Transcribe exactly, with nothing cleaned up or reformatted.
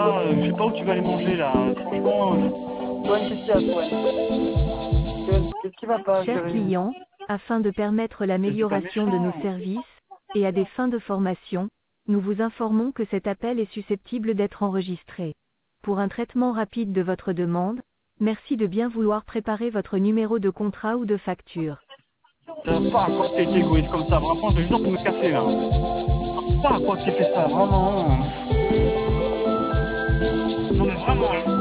pas, euh, je sais pas où tu vas aller manger là. Franchement, euh, Toi, une question à toi. Qu'est-ce qu'est-ce qui va pas, Chers chérie? clients, afin de permettre c'est pas l'amélioration de nos méchant. services, et à des fins de formation, nous vous informons que cet appel est susceptible d'être enregistré. Pour un traitement rapide de votre demande, merci de bien vouloir préparer votre numéro de contrat ou de facture. Ça va pas à quoi t'es égoïste comme ça, vraiment, je vais juste me casser là. Ça va pas à quoi tu fais ça, vraiment. Non mais vraiment, hein.